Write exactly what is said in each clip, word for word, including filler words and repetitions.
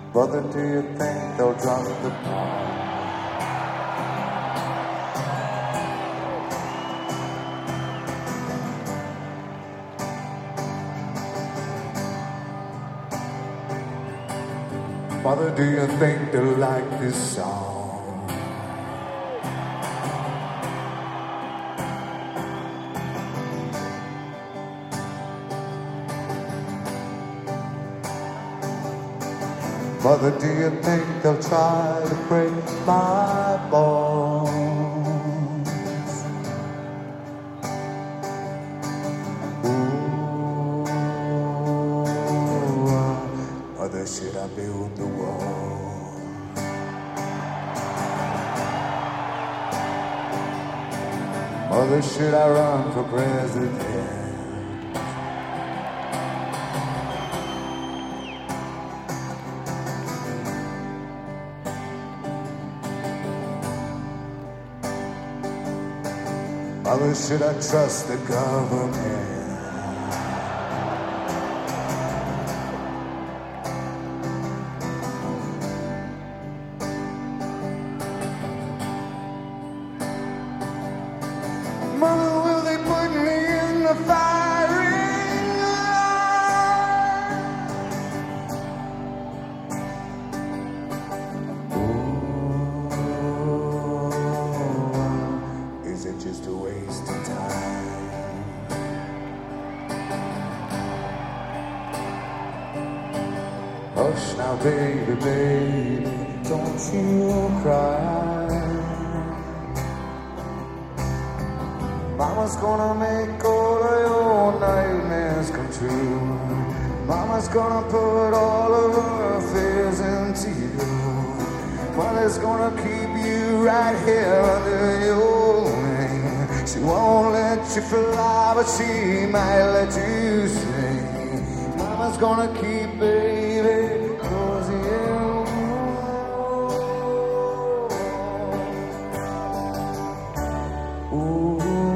Brother, do you think they'll drop the bomb? Mother, do you think they'll like this song? Mother, do you think they'll try to break my bones? Ooh, mother, should I build the wall? Mother, should I run for president? Mother, should I trust the government? Mother, will they put me in the firing line? Ooh, is it just a waste of time? Hush now, baby, baby, don't you cry. Mama's gonna make all of your nightmares come true. Mama's gonna put all of her fears into you. Mother's gonna keep you right here under your wing. She won't let you fly, but she might let you sing. Mama's gonna keep baby close to you. Ooh.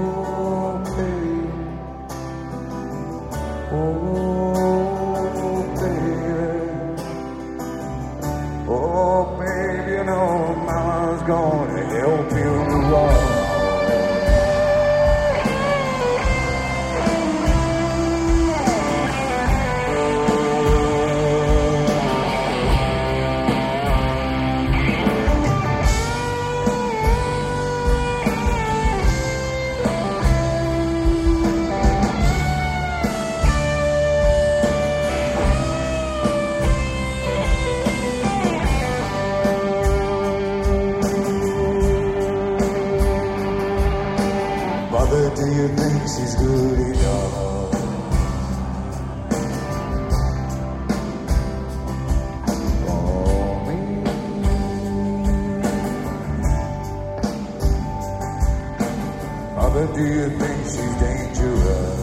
Oh, baby, oh, baby, you know Mama's gonna help you along. Mother, do you think she's good enough for me? Mother, do you think she's dangerous?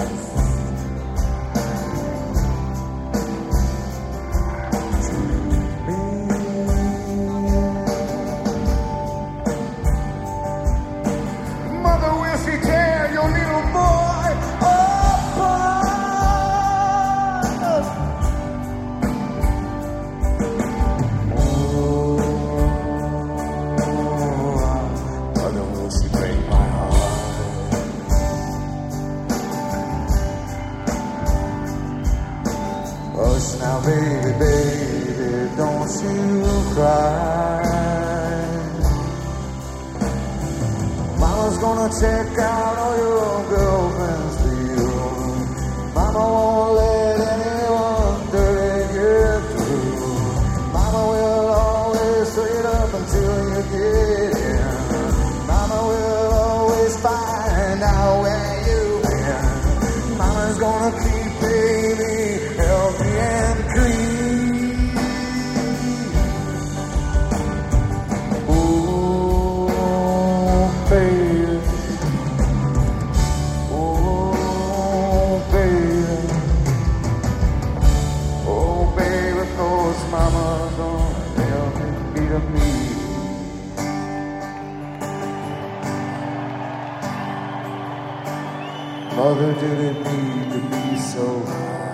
Hush now, baby, baby, don't you cry. Mama's gonna check out all your girlfriends for you. Mama won't let anyone dirty get through. Mama will always straight up until you get in. Mama will always find out where you've been. Mama's gonna keep baby healthy and clean. Oh, baby. Oh, baby. Oh, baby, cause Mama's gonna help me beat up me. Mother, did it need to be so hard?